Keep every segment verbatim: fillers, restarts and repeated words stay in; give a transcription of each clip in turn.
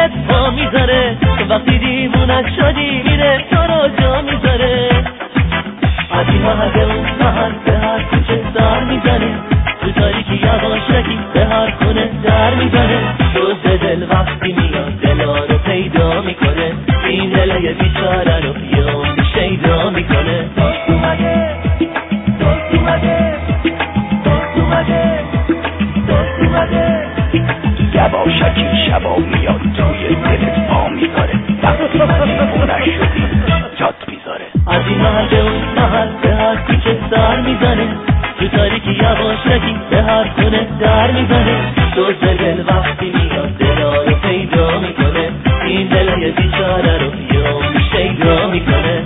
دلت پا میذاره، وقتی دیوونت شدی میره تو رو جا میذاره. از این محل اون محل به هر کوچه سر میزنه، تو تاریکی یواشکی به هر خونه در میزنه. دوز دل وقتی میاد دلا رو پیدا میکنه، این دلای بیچاره رو یه عمر شیدا میکنه. دوست اومده، دوست اومده، دوست اومده، دوست اومده. یواشکی شبا میاد توی دلت پا میذاره، وقتی دیوونه شدی جات میذاره. از این محل اون محل به هر کوچه سر میزنه، تو تاریکی یواشکی به هر خونه در میزنه. دوز دل وقتی میاد دلا رو پیدا میکنه، این دلای بیچاره رو یه عمر شیدا میکنه.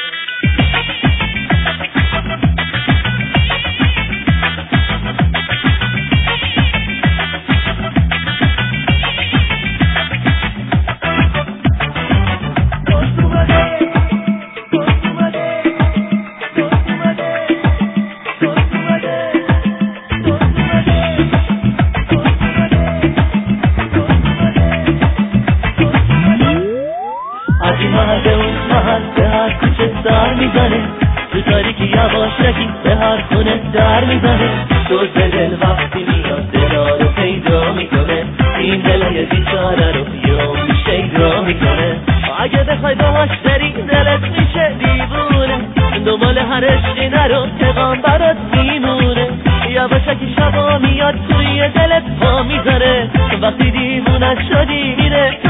از این محل اون محل به هر کوچه سر میزنه، تو تاریکی یواشکی به هر خونه در میزنه. دوز دل وقتی میاد دلا رو پیدا میکنه، این دلای بیچاره رو یه عمر شیدا میکنه. اگه بخوای باهاش بری دلت میشه دیوونه، دنبال هر عشقی نرو که غم برات میمونه. یواشکی شبا میاد توی دلت پا میذاره، وقتی دیوونت شدی میره